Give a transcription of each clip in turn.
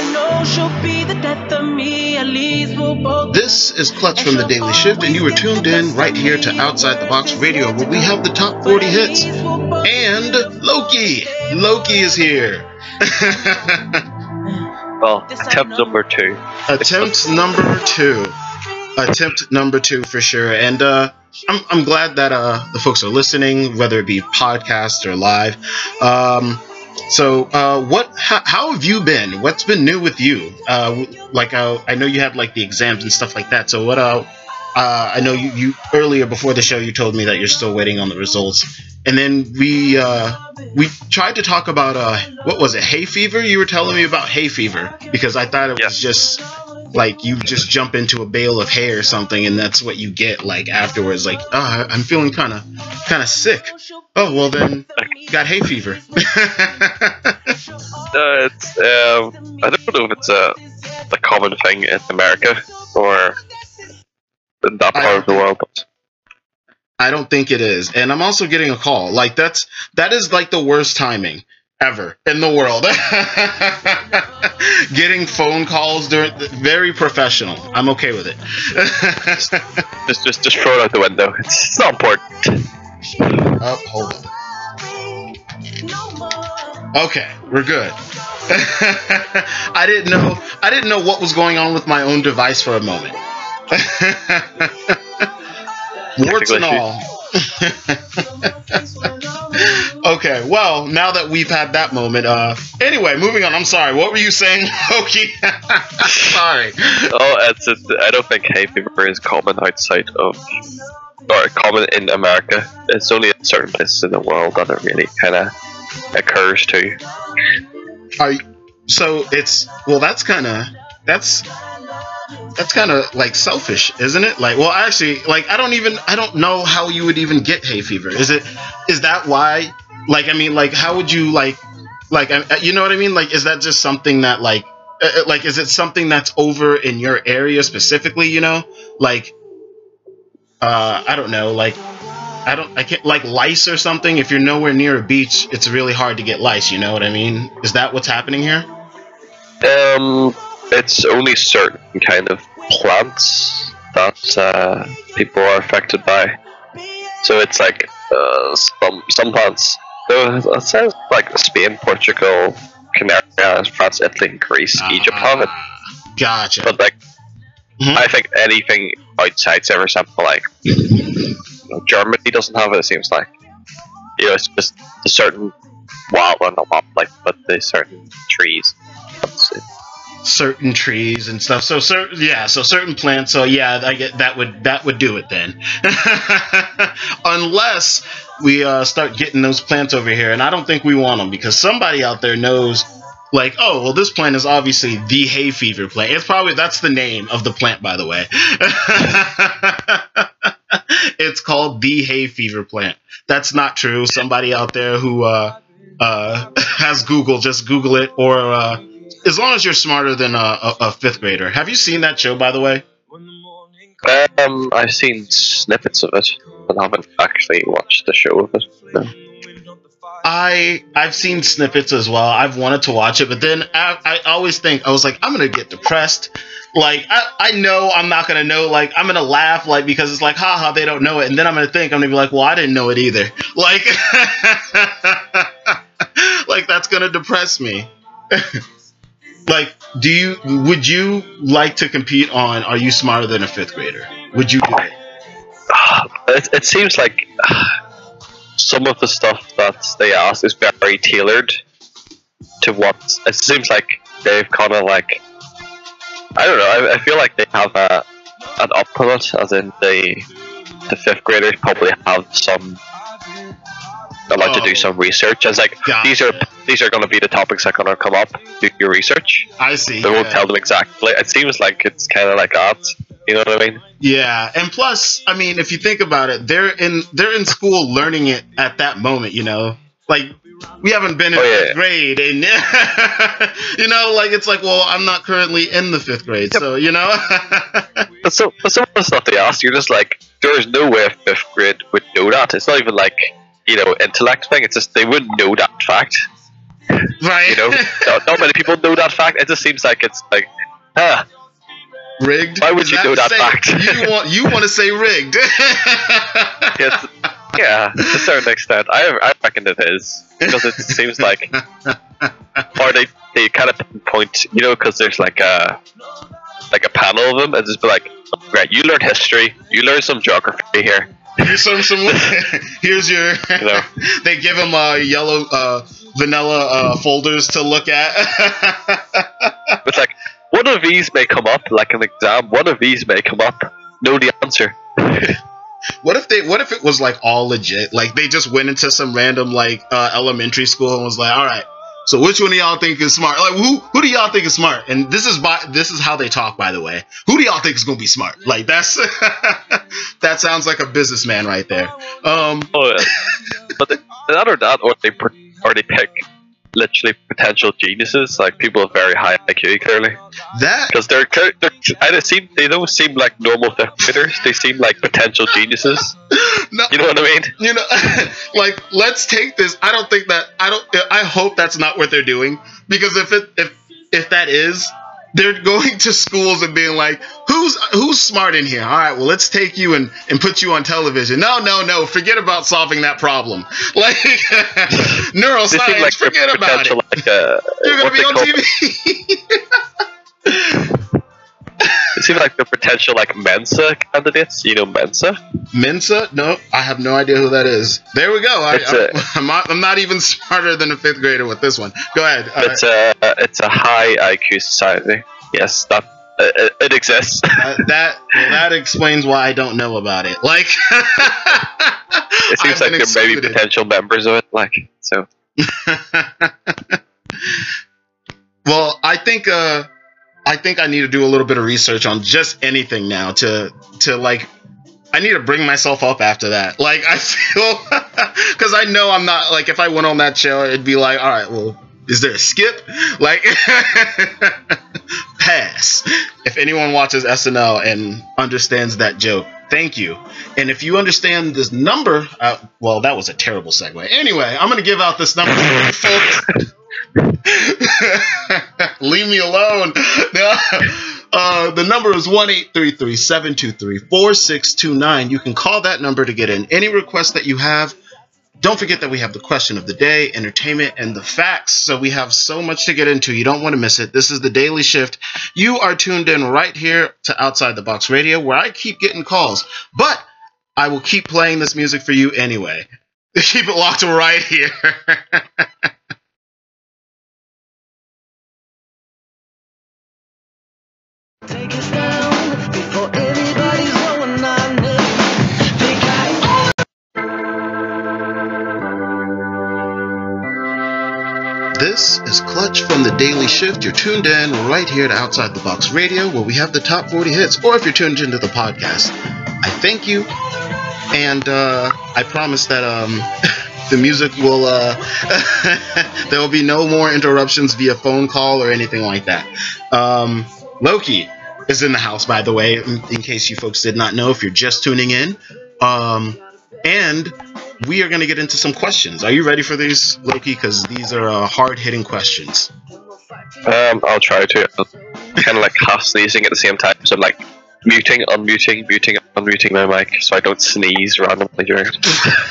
This is Clutch from the Daily Shift, and you are tuned in right here to Outside the Box Radio, where we have the top 40 hits. And Loki! Loki is here! Well, attempt number two. Attempt number two for sure. And I'm glad that the folks are listening, whether it be podcast or live. How have you been? What's been new with you? I know you had like the exams and stuff like that. So what? I know you earlier before the show you told me that you're still waiting on the results, and then we tried to talk about what was it? Hay fever? You were telling me about hay fever because I thought it was just like you just jump into a bale of hay or something, and that's what you get like afterwards. Like, I'm feeling kind of sick. Oh well, then got hay fever. It's I don't know if it's a common thing in America or in that part of the world. But I don't think it is, and I'm also getting a call. Like that is like the worst timing ever in the world. Getting phone calls very professional. I'm okay with it. just throw it out the window. It's not important. Oh, hold on. Okay, we're good. I didn't know what was going on with my own device for a moment. Warts and all. Okay, well, now that we've had that moment, anyway, moving on. I'm sorry. What were you saying, Loki? Sorry. I don't think hay fever is common outside of, or common in America. It's only in certain places in the world that it really kind of occurs too. That's kind of like selfish, isn't it? Like, well, actually, like I don't know how you would even get hay fever. Is that why? Like, I mean, like, how would you like, you know what I mean? Like, is that just something that like, is it something that's over in your area specifically? You know, like, I don't know, like, I can't, like lice or something. If you're nowhere near a beach, it's really hard to get lice. You know what I mean? Is that what's happening here? It's only certain kind of plants that people are affected by. So it's like some plants. It sounds like Spain, Portugal, Canary Islands, France, Italy, and Greece, Egypt have it. Gotcha. But like, I think anything outside, say for example, like Germany doesn't have it. It seems like it's just a certain but the certain trees. Certain trees and stuff. So certain plants. So yeah, I get that would do it then. Unless we start getting those plants over here, and I don't think we want them because somebody out there knows. Like, oh well, this plant is obviously the hay fever plant. That's the name of the plant, by the way. It's called the hay fever plant. That's not true. Somebody out there who has Google, just Google it, or as long as you're smarter than a fifth grader. Have you seen that show, by the way? I've seen snippets of it, but haven't actually watched the show of it. No. I've seen snippets as well. I've wanted to watch it, but then I always think, I was like, I'm gonna get depressed. Like I know I'm not gonna know. Like I'm gonna laugh, like because it's like, haha, they don't know it, and then I'm gonna be like, well, I didn't know it either. Like, like that's gonna depress me. Like, would you like to compete on Are You Smarter Than a Fifth Grader? Would you do it? It seems like some of the stuff that they ask is very tailored to what it seems like they've kind of like. I don't know. I feel like they have an upper, as in the fifth graders probably have some. They like to do some research. It's like these are going to be the topics that are going to come up. Do your research. I see. They won't tell them exactly. It seems like it's kind of like that. You know what I mean? Yeah, and plus, I mean, if you think about it, they're in school learning it at that moment. You know, like we haven't been in fifth grade, and you know, like it's like, well, I'm not currently in the fifth grade, so you know. But some of the stuff they ask, you're just like, there's no way a fifth grade would know that. It's not even like, you know, intellect thing. It's just they wouldn't know that fact. Right. You know, not many people know that fact. It just seems like it's like, rigged. why would you know that fact? you want to say rigged? Yes, yeah, to a certain extent, I reckon it is, because it seems like, or they kind of pinpoint, you know, because there's like a panel of them, and just be like, right, you learn history, you learn some geography here. Here's here's your. You know. They give them yellow vanilla folders to look at. It's like, one of these may come up, like an exam. One of these may come up. Know the answer. What if it was like all legit? Like they just went into some random like elementary school and was like, all right, so which one of y'all think is smart? Like who do y'all think is smart? And this is how they talk, by the way. Who do y'all think is gonna be smart? Like that's that sounds like a businessman right there. But that or that, or they pick literally potential geniuses, like people with very high IQ, clearly. That because they don't seem like normal fifth graders. They seem like potential geniuses. No, you know what I mean? You know, like let's take this. I hope that's not what they're doing, because if that is, they're going to schools and being like, who's smart in here? All right, well, let's take you and put you on television. No, forget about solving that problem. Like neuroscience, like forget about it. Like, you're gonna be on TV. It seems like the potential like Mensa candidates. You know Mensa? Mensa? No, I have no idea who that is. There we go. I'm not even smarter than a fifth grader with this one. Go ahead. It's a high IQ society. Yes, that it exists. that explains why I don't know about it. Like, it seems like there may be potential members of it. Like, so. Well, I think I need to do a little bit of research on just anything now to like, I need to bring myself up after that. Like, I feel, because I know I'm not, like, if I went on that show, it'd be like, all right, well, is there a skip? Like, pass. If anyone watches SNL and understands that joke, thank you. And if you understand this number, well, that was a terrible segue. Anyway, I'm going to give out this number, folks. Leave me alone. The number is 1-833-723-4629. You can call that number to get in any request that you have. Don't forget that we have the question of the day, entertainment, and the facts. So we have so much to get into. You don't want to miss it. This is the Daily Shift. You are tuned in right here to Outside the Box Radio, where I keep getting calls. But I will keep playing this music for you anyway. Keep it locked right here. Take us down before anybody's going on. They got This is Clutch from the Daily Shift. You're tuned in right here to Outside the Box Radio, where we have the top 40 hits. Or if you're tuned into the podcast, I thank you. And I promise that the music will, there will be no more interruptions via phone call or anything like that. Loki is in the house, by the way, in case you folks did not know, if you're just tuning in. And we are going to get into some questions. Are you ready for these, Loki? Because these are hard-hitting questions. I'll try to. Kind of like half sneezing at the same time, so I'm like muting, unmuting my mic so I don't sneeze randomly during it.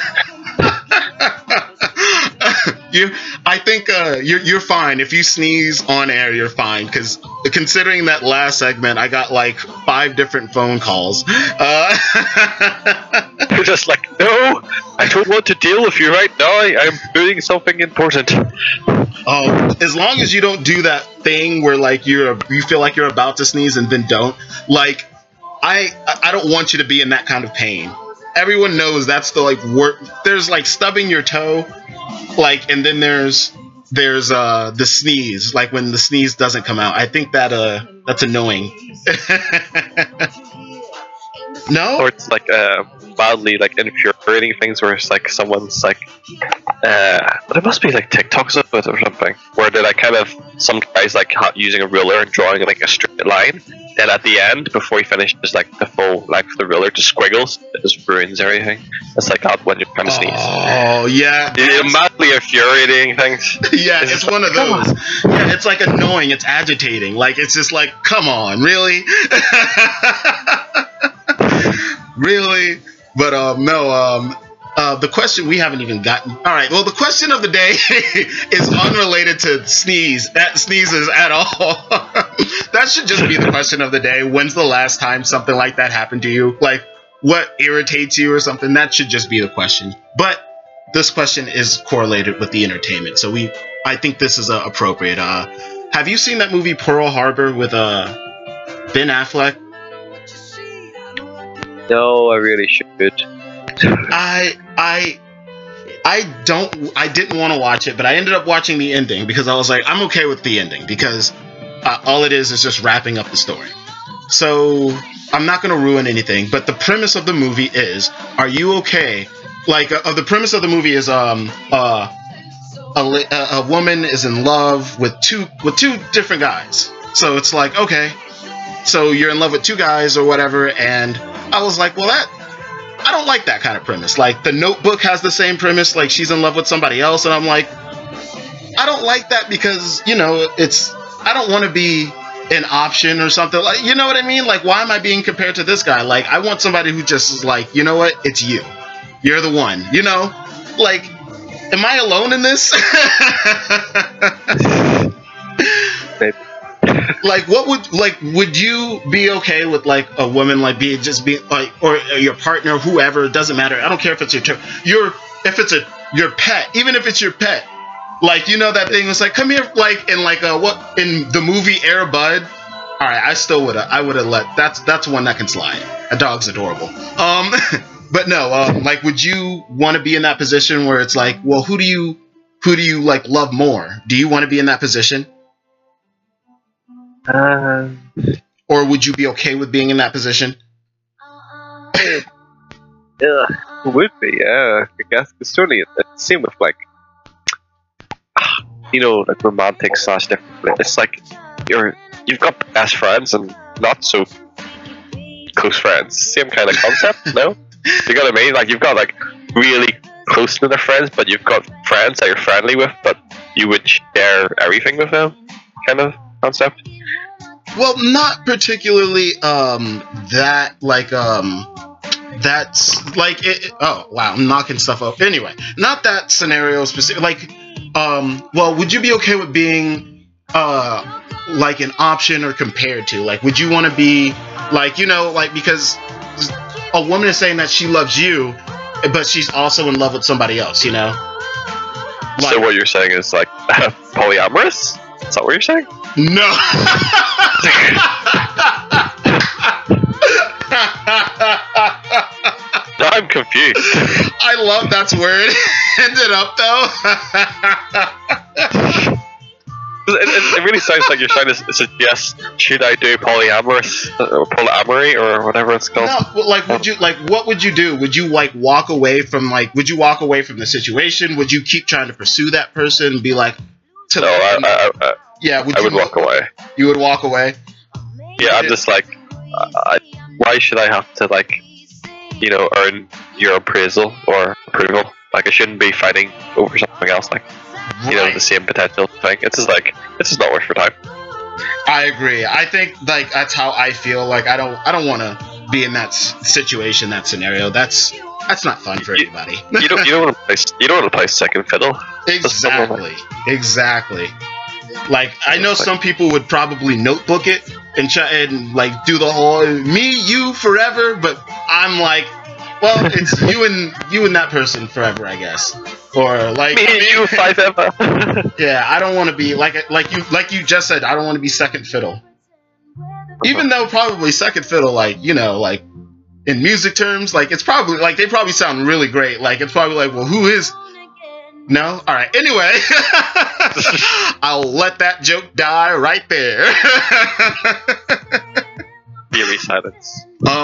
I think you're fine. If you sneeze on air, you're fine. Because considering that last segment, I got like 5 different phone calls. You're just like, no, I don't want to deal with you right now. I'm doing something important. Oh, as long as you don't do that thing where like you feel like you're about to sneeze and then don't. Like, I don't want you to be in that kind of pain. Everyone knows that's the like work. There's like stubbing your toe. Like, and then there's the sneeze, like when the sneeze doesn't come out. I think that's annoying. No? Or it's like mildly like infuriating things where it's like someone's like but it must be like TikToks of it or something, where they're like kind of some guys like using a ruler and drawing like a straight line, then at the end, before he finishes like the full Life of the Ruler, just squiggles, it just ruins everything. It's like that when you're trying to sneeze. Oh yeah, It's madly infuriating things. yeah, it's one of those. Yeah, it's like annoying. It's agitating. Like it's just like, come on, really, really. But no. The question we haven't even gotten. All right. Well, the question of the day is unrelated to sneezes at all. That should just be the question of the day. When's the last time something like that happened to you? Like, what irritates you or something? That should just be the question. But this question is correlated with the entertainment, so I think this is appropriate. Have you seen that movie Pearl Harbor with Ben Affleck? No, I really should. I didn't want to watch it, but I ended up watching the ending because I was like, I'm okay with the ending because all it is just wrapping up the story. So I'm not going to ruin anything, but the premise of the movie is, are you okay? Like, the premise of the movie is a woman is in love with two different guys. So it's like, okay, so you're in love with two guys or whatever, and I was like, well, I don't like that kind of premise. Like, The Notebook has the same premise, like she's in love with somebody else, and I'm like, I don't like that because, I don't want to be an option or something. Like, you know what I mean? Like, why am I being compared to this guy? Like, I want somebody who just is like, you know what? It's you. You're the one. Like, am I alone in this? Like, would you be okay with like a woman like being like, or your partner, whoever, doesn't matter. I don't care if it's your pet, even if it's your pet. Like, that thing was like, come here, like in like what in the movie Air Bud. All right, I would have let that's one that can slide. A dog's adorable. But no, like, would you want to be in that position where it's like, well, who do you like love more? Do you want to be in that position? Or would you be okay with being in that position? Yeah, it would be. Yeah, I guess it's certainly the same with like, like romantic / different. It's like you've got best friends and not so close friends. Same kind of concept, no? You know what I mean? Like, you've got like really close to the friends, but you've got friends that you're friendly with, but you would share everything with them, kind of concept. Well, not particularly that, like, that's like it. Oh wow, I'm knocking stuff up. Anyway, not that scenario specific. Like, well, would you be okay with being like an option or compared to? Like, would you want to be like, like, because a woman is saying that she loves you, but she's also in love with somebody else, Like, so what you're saying is like polyamorous? Is that what you're saying? No. Now I'm confused. I love that's where it ended up, though. It really sounds like you're trying to suggest, should I do polyamorous or polyamory or whatever it's called? No, like, what would you do? Would you like walk away from the situation? Would you keep trying to pursue that person and be like, yeah, I would walk away. You would walk away? Yeah, I'm just like, why should I have to, like, earn your appraisal or approval? Like, I shouldn't be fighting over something else, like, the same potential thing. It's just like, this is not worth your time. I agree. I think, like, that's how I feel. Like, I don't want to be in that situation, that scenario. That's not fun for anybody. You don't want to play second fiddle. Exactly. Like, I know some people would probably notebook it and like do the whole me, you, forever, but I'm like, well, it's you and that person forever, I guess. Or like me and you forever. Yeah, I don't want to be like you just said. I don't want to be second fiddle. Even though probably second fiddle, like, like in music terms, like, it's probably like they probably sound really great. Like, it's probably like, well, who is? No? All right. Anyway, I'll let that joke die right there. Eerie silence.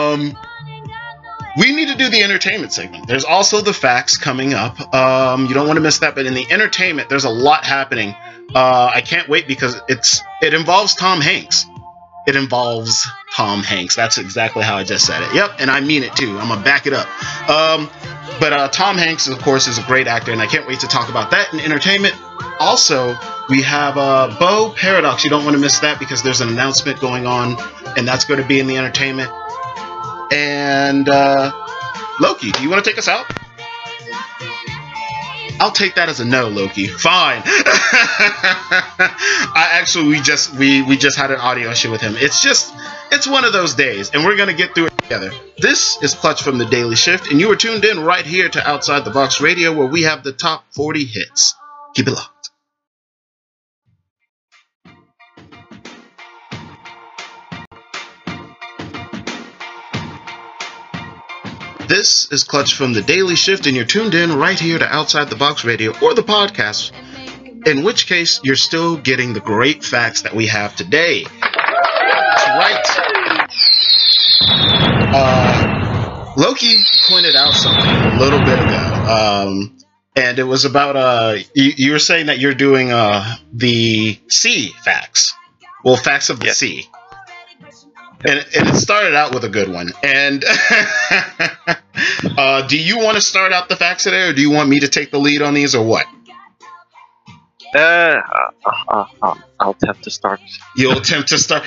We need to do the entertainment segment. There's also the facts coming up. You don't want to miss that. But in the entertainment, there's a lot happening. I can't wait because it involves Tom Hanks. it involves Tom Hanks. That's exactly how I just said it. Yep, and I mean it too. I'm gonna back it up. But Tom Hanks, of course, is a great actor, and I can't wait to talk about that in entertainment. Also, we have Bo Paradox. You don't want to miss that because there's an announcement going on, and that's going to be in the entertainment. And Loki, do you want to take us out? I'll take that as a no, Loki. Fine. We just had an audio issue with him. It's one of those days, and we're gonna get through it together. This is Clutch from the Daily Shift, and you are tuned in right here to Outside the Box Radio, where we have the top 40 hits. Keep it locked. This is Clutch from the Daily Shift, and you're tuned in right here to Outside the Box Radio or the podcast, in which case you're still getting the great facts that we have today. That's right. Loki pointed out something a little bit ago, and it was about you were saying that you're doing the sea facts. Well, facts of the sea. And it started out with a good one. And do you want to start out the facts today, or do you want me to take the lead on these, or what? I'll attempt to start. You'll attempt to start.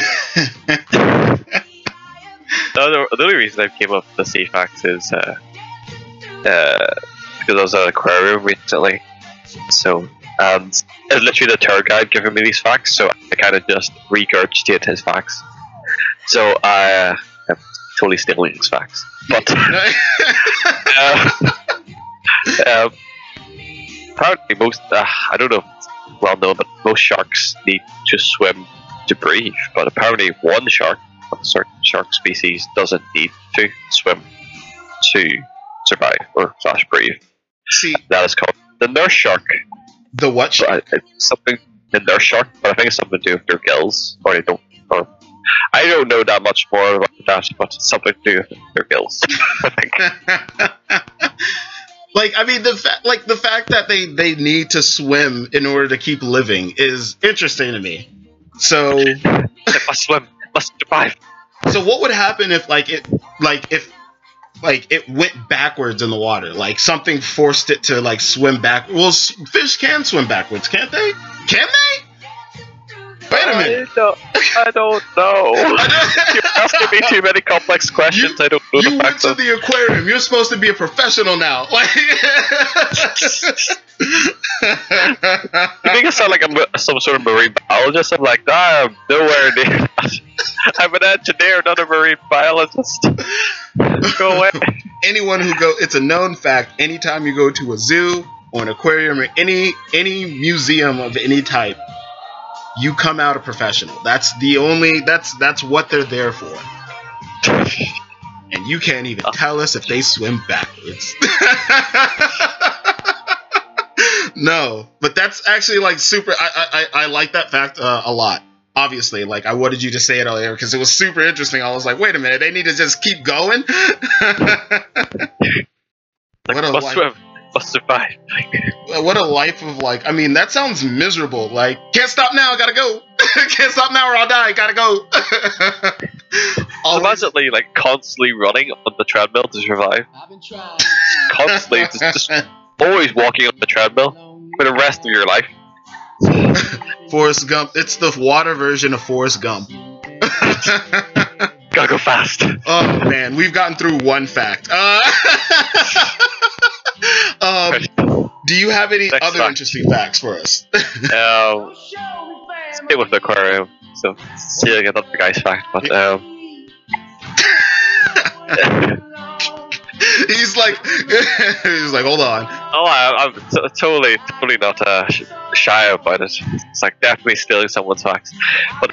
The only reason I came up with the sea facts is because I was at an aquarium recently. So, it's literally the tour guide giving me these facts, so I kind of just regurgitate his facts. So I'm totally stealing his facts, but apparently most I don't know if it's well known, but most sharks need to swim to breathe. But apparently one shark of a certain shark species doesn't need to swim to survive or / breathe. See, that is called the nurse shark. The what shark? It's something the nurse shark, but I think it's something to do with their gills, or they don't. Or I don't know that much more about that, but it's something to do with their gills. I think. Like, I mean, the fact that they need to swim in order to keep living is interesting to me. So they must swim, must survive. So what would happen if it went backwards in the water? Like something forced it to like swim back. Well, fish can swim backwards, can't they? Can they? Wait a minute. I don't know. You're asking me too many complex questions. I don't know the facts. You went to the aquarium. You're supposed to be a professional now. Like, you think I sound like I'm some sort of marine biologist? I'm like, I'm nowhere near that. I'm an engineer, not a marine biologist. Go away. Anyone who it's a known fact. Anytime you go to a zoo or an aquarium or any museum of any type, you come out a professional. That's what they're there for. And you can't even tell us if they swim backwards. No, but that's actually like super. I like that fact a lot. Obviously, like I wanted you to say it earlier because it was super interesting. I was like, wait a minute, they need to just keep going. What a life. Must survive. What a life of like. I mean, that sounds miserable. Like, can't stop now. I gotta go. Can't stop now or I'll die. Gotta go. Imagine like constantly running on the treadmill to survive. Constantly, just always walking on the treadmill for the rest of your life. Forrest Gump. It's the water version of Forrest Gump. Gotta go fast. Oh man, we've gotten through one fact. Do you have any other interesting facts for us? Stay with the aquarium. So, see, I get another guy's fact, but he's like, hold on. Oh, I'm totally not shy about it. It's like definitely stealing someone's facts. But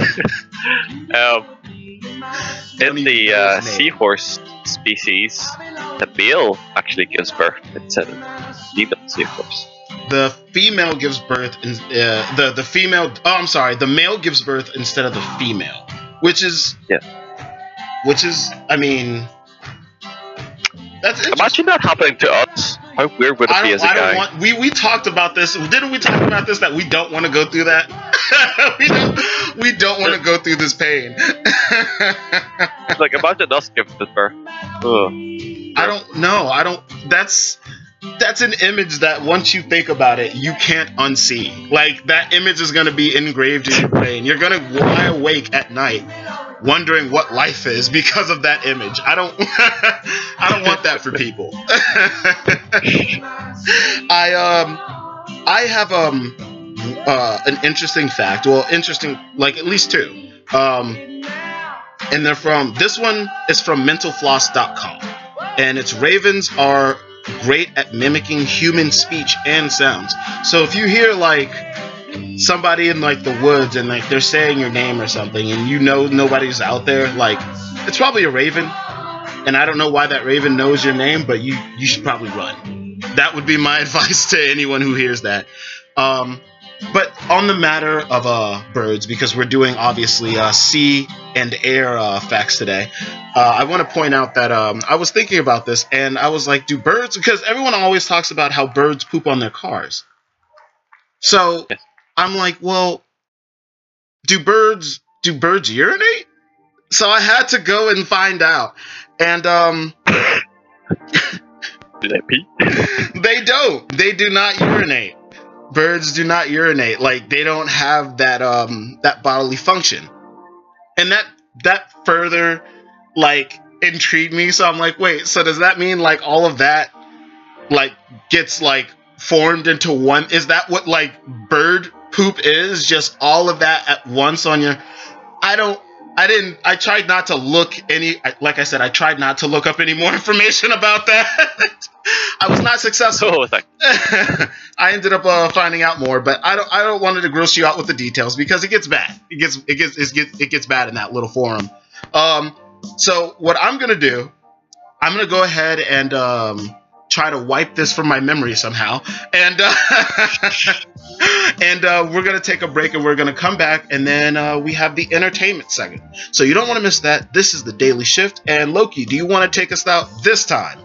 in the seahorse species, the male actually gives birth instead of the female seahorse. The female gives birth in the female. Oh, I'm sorry. The male gives birth instead of the female, which is I mean, that's interesting. Imagine that happening to us. How weird would it be as a guy? We talked about this. Didn't we talk about this? That we don't want to go through that. we don't want to go through this pain. Like, imagine us giving this birth. Ugh. I don't know. That's an image that once you think about it, you can't unsee. Like, that image is going to be engraved in your brain. You're going to lie awake at night wondering what life is because of that image. I don't want that for people. I have an interesting fact. Well, interesting, like at least two. And they're from, this one is from mentalfloss.com. And it's ravens are great at mimicking human speech and sounds. So if you hear like somebody in like the woods and like they're saying your name or something and you know nobody's out there, like it's probably a raven. And I don't know why that raven knows your name, but you should probably run. That would be my advice to anyone who hears that. But on the matter of birds, because we're doing obviously sea and air facts today, I want to point out that I was thinking about this and I was like, do birds, because everyone always talks about how birds poop on their cars. So I'm like, well, do birds urinate? So I had to go and find out. And do they pee? They don't. They do not urinate. Birds do not urinate. Like, they don't have that that bodily function. And that further like intrigued me. So I'm like, wait, so does that mean like all of that like gets like formed into one? Is that what like bird poop is? Just all of that at once on your... I tried not to look like I said, I tried not to look up any more information about that. I was not successful. I ended up finding out more, but I don't want to gross you out with the details because it gets bad. It gets bad in that little forum. So what I'm gonna do, I'm gonna go ahead and try to wipe this from my memory somehow, and we're gonna take a break and we're gonna come back, and then we have the entertainment segment. So you don't want to miss that. This is the Daily Shift, and Loki, do you want to take us out this time?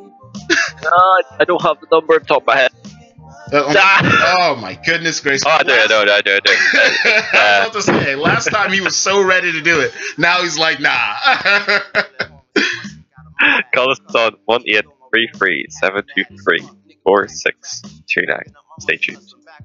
I don't have the number on top of my head. Oh my goodness gracious. Oh, I do. I was about to say, last time he was so ready to do it. Now he's like, nah. Call us on 1-833-723-4629. Stay tuned.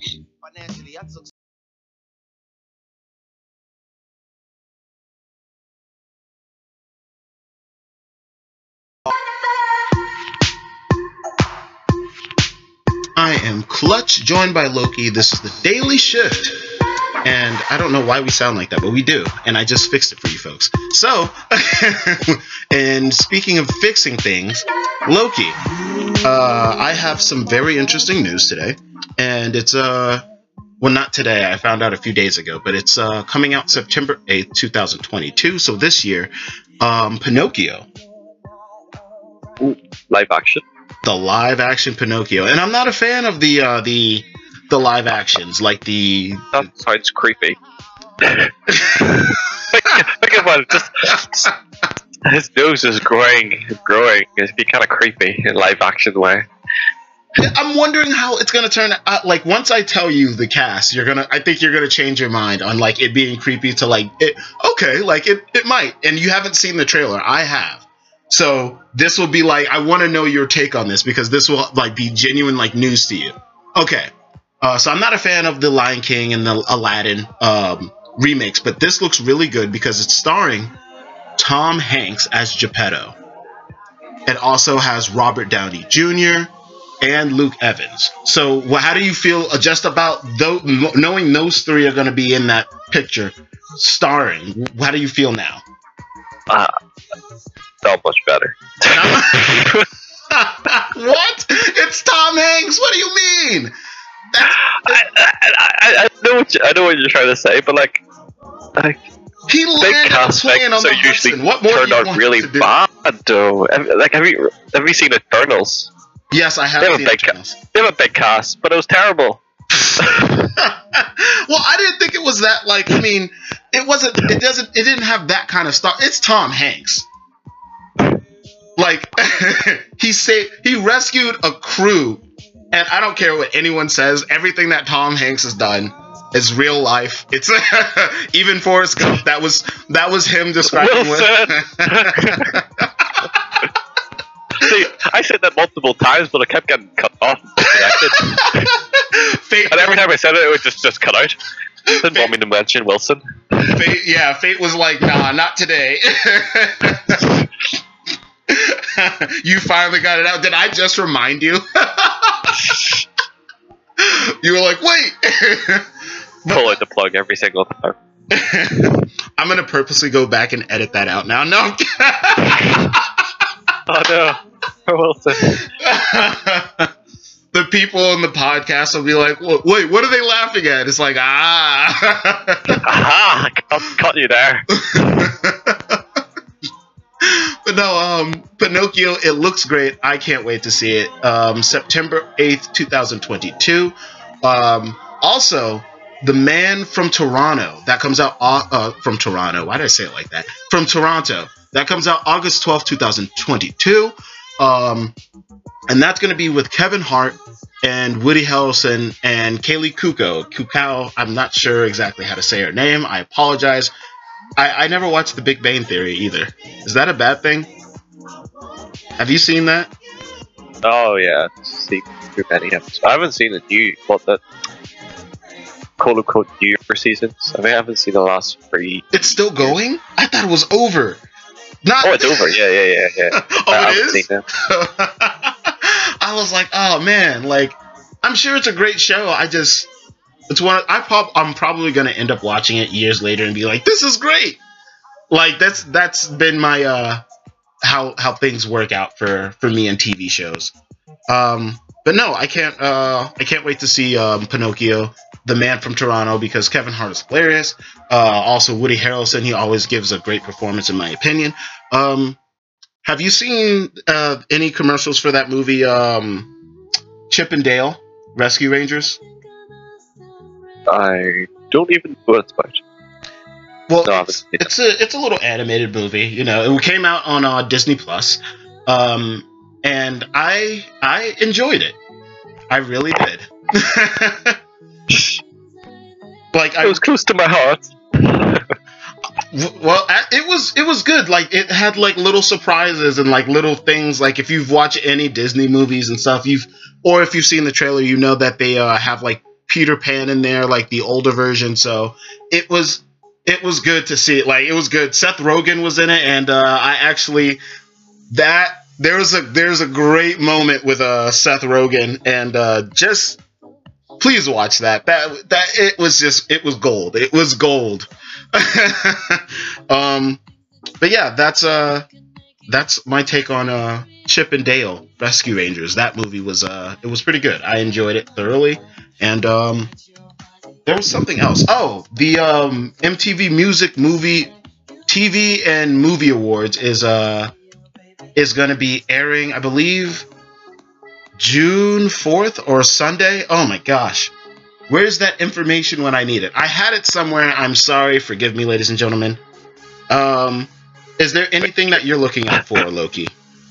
I am Clutch, joined by Loki. This is the Daily Shift. And I don't know why we sound like that, but we do. And I just fixed it for you folks. So, and speaking of fixing things, Loki, I have some very interesting news today. And it's, well, not today. I found out a few days ago. But it's coming out September 8th, 2022. So this year, Pinocchio. Ooh, live action. The live action Pinocchio, and I'm not a fan of the live actions, like the... That sounds creepy. Think about it, just his nose is growing. It'd be kind of creepy in live action way. I'm wondering how it's gonna turn out. Like, once I tell you the cast, I think you're gonna change your mind on like it being creepy to like it. Okay, like it might, and you haven't seen the trailer. I have. So this will be like, I want to know your take on this because this will like be genuine like news to you. Okay, so I'm not a fan of the Lion King and the Aladdin remakes, but this looks really good because it's starring Tom Hanks as Geppetto. It also has Robert Downey Jr. and Luke Evans. So how do you feel just about knowing those three are going to be in that picture starring? How do you feel now? Not much better. What? It's Tom Hanks. What do you mean? I know what you're trying to say, but like he landed a plane on the Hudson. What more turned out really bad, though. Like, have you seen Eternals? Yes, I have seen Eternals. They have a big cast, but it was terrible. Well, I didn't think it was that. Like, I mean, it wasn't. It didn't have that kind of stuff. It's Tom Hanks. Like he rescued a crew, and I don't care what anyone says. Everything that Tom Hanks has done is real life. It's even Forrest Gump. That was him describing Wilson! See, I said that multiple times, but I kept getting cut off. Fate, And every time I said it, it would just cut out. Didn't want me to mention Wilson. Fate was like, nah, not today. You finally got it out. Did I just remind you? You were like, wait. Pull out the plug every single time. I'm gonna purposely go back and edit that out now. No. Oh no, Wilson. The people in the podcast will be like, wait, what are they laughing at? It's like, Aha! I caught you there. But no, Pinocchio, it looks great. I can't wait to see it. September 8th, 2022. Also, The Man from Toronto. That comes out from Toronto. Why did I say it like that? From Toronto. That comes out August 12th, 2022. And that's going to be with Kevin Hart and Woody Harrelson and Kaylee Cuoco. I'm not sure exactly how to say her name. I apologize. I never watched The Big Bang Theory either. Is that a bad thing? Have you seen that? Oh yeah, see too many episodes. I haven't seen the quote unquote new seasons. I mean, I haven't seen the last 3. It's still going? I thought it was over. Oh, it's over. Yeah. Oh, it is? Seen it. I was like, oh man, like, I'm sure it's a great show. I'm probably gonna end up watching it years later and be like, this is great. Like that's been my how things work out for me and TV shows. But no, I can't wait to see Pinocchio, The Man from Toronto, because Kevin Hart is hilarious. Also Woody Harrelson, he always gives a great performance in my opinion. Have you seen any commercials for that movie, Chip and Dale Rescue Rangers? I don't even know what it's about. Well, No, it's a little animated movie. You know, it came out on Disney Plus, and I enjoyed it. I really did. It was close to my heart. Well, it was good. Like, it had like little surprises and like little things. Like, if you've watched any Disney movies and stuff, or if you've seen the trailer, you know that they have like Peter Pan in there, like the older version. So it was good to see it. Like, it was good. Seth Rogen was in it, and there's a great moment with Seth Rogen, and just please watch that. That it was gold. It was gold. But yeah, that's my take on Chip and Dale Rescue Rangers. That movie was it was pretty good. I enjoyed it thoroughly, and there was something else. Oh, the MTV Music Movie TV and Movie Awards is going to be airing, I believe, June 4th or Sunday. Oh my gosh. Where's that information when I need it? I had it somewhere. I'm sorry. Forgive me, ladies and gentlemen. Is there anything that you're looking out for, Loki?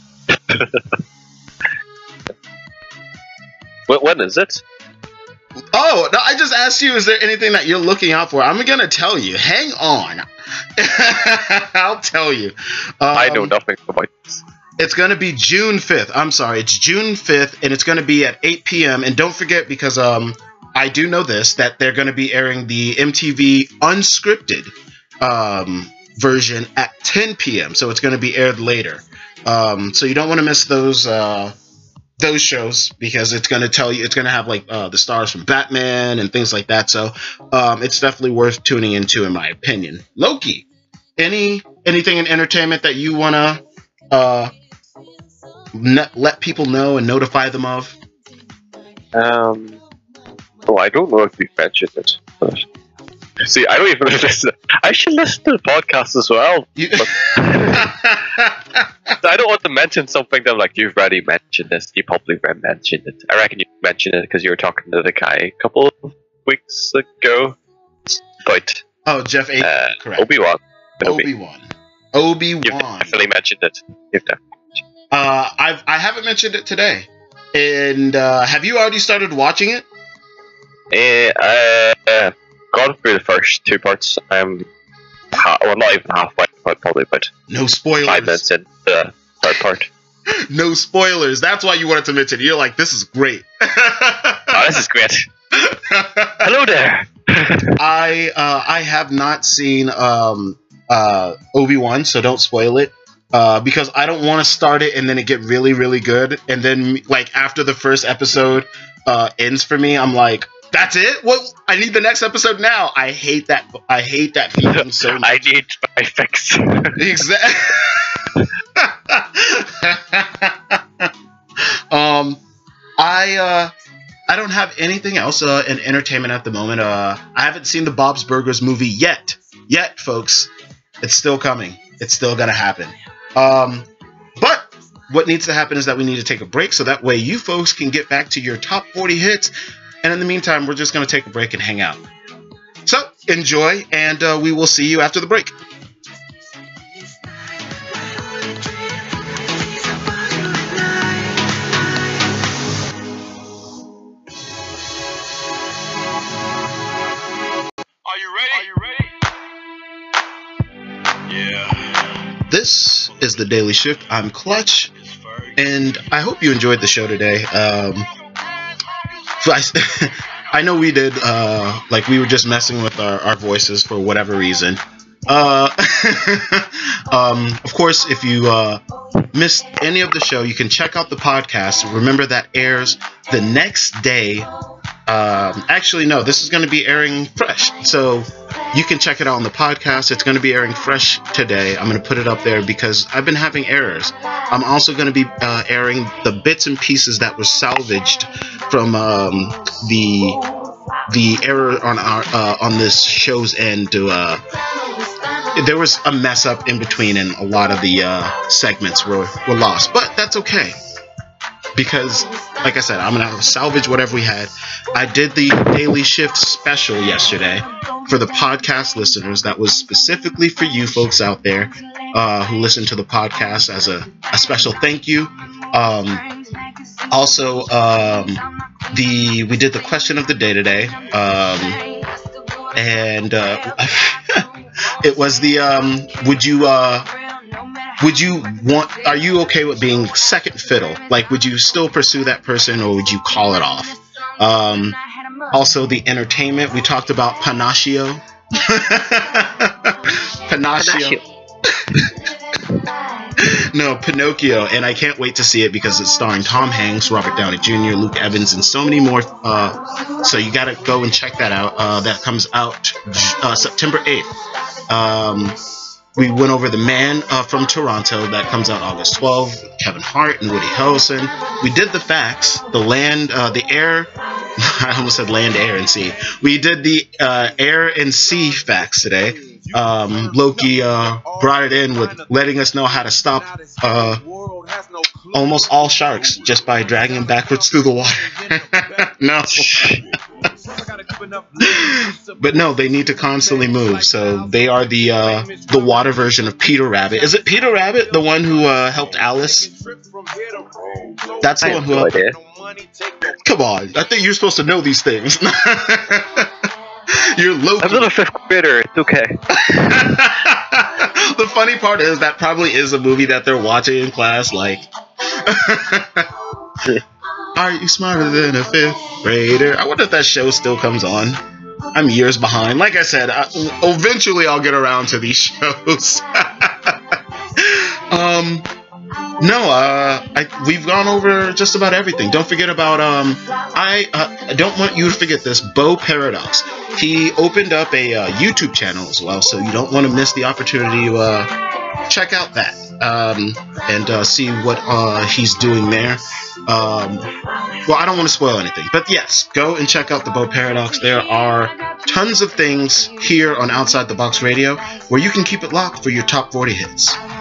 When is it? Oh, no, I just asked you, is there anything that you're looking out for? I'm going to tell you. Hang on. I'll tell you. I know nothing about this. It's going to be June 5th. I'm sorry. It's June 5th, and it's going to be at 8 p.m. And don't forget, because I do know this, that they're going to be airing the MTV Unscripted version at 10 p.m. So it's going to be aired later. So you don't want to miss those shows, because it's going to tell you, it's going to have like the stars from Batman and things like that. So it's definitely worth tuning into, in my opinion. Loki, anything in entertainment that you want to let people know and notify them of? Oh, I don't know if we mentioned it. But see, I don't even listen. I should listen to the podcast as well. I don't want to mention something that, like, you've already mentioned this. You probably mentioned it. I reckon you mentioned it because you were talking to the guy a couple of weeks ago. But Jeff A. Correct. Obi-Wan. Obi-Wan. You've definitely mentioned it. I haven't mentioned it today. And have you already started watching it? Gone through the first 2 parts. I'm well, not even halfway, but probably about No spoilers. 5 minutes in the third part. No spoilers. That's why you wanted to mention it. You're like, this is great. Oh, this is great. Hello there. I have not seen Obi-Wan, so don't spoil it. Because I don't want to start it and then it get really, really good, and then like after the first episode ends for me, I'm like, that's it? What? I need the next episode now. I hate that. I hate that feeling so much. I need my fix. Exactly. I don't have anything else in entertainment at the moment. I haven't seen the Bob's Burgers movie yet, folks. It's still coming. It's still gonna happen. But what needs to happen is that we need to take a break so that way you folks can get back to your top 40 hits. And in the meantime, we're just gonna take a break and hang out. So enjoy, and we will see you after the break. This is the Daily Shift. I'm Clutch, and I hope you enjoyed the show today. I know we did, like we were just messing with our voices for whatever reason. Of course, if you missed any of the show, you can check out the podcast. Remember that airs the next day. Actually, no, this is going to be airing fresh. So you can check it out on the podcast. It's going to be airing fresh today. I'm going to put it up there because I've been having errors. I'm also going to be airing the bits and pieces that were salvaged from the error on our on this show's end. There was a mess up in between, and a lot of the segments were lost. But that's okay. Because, like I said, I'm going to salvage whatever we had. I did the Daily Shift special yesterday for the podcast listeners. That was specifically for you folks out there who listen to the podcast as a special thank you. Also, we did the question of the day today. And it was the, are you okay with being second fiddle? Like, would you still pursue that person, or would you call it off? Also, the entertainment, we talked about Panaccio. Panaccio. No, Pinocchio, and I can't wait to see it because it's starring Tom Hanks, Robert Downey Jr., Luke Evans, and so many more. So you gotta go and check that out. That comes out September 8th. We went over The Man from Toronto. That comes out August 12th. Kevin Hart and Woody Harrelson. We did the facts. The land, the air. I almost said land, air, and sea. We did the air and sea facts today. Loki brought it in with letting us know how to stop almost all sharks just by dragging them backwards through the water. No. But no, they need to constantly move. So they are the water version of Peter Rabbit. Is it Peter Rabbit, the one who helped Alice? That's the one who helped. Come on, I think you're supposed to know these things. You're Loki. I'm not a 5th grader. It's okay. The funny part is that probably is a movie that they're watching in class. Like, are you smarter than a 5th grader? I wonder if that show still comes on. I'm years behind. Like I said, eventually I'll get around to these shows. We've gone over just about everything. Don't forget about I don't want you to forget this. Bo Paradox. He opened up a YouTube channel as well, so you don't want to miss the opportunity to check out that and see what he's doing there. Well, I don't want to spoil anything, but yes, go and check out the Bo Paradox. There are tons of things here on Outside the Box Radio where you can keep it locked for your top 40 hits.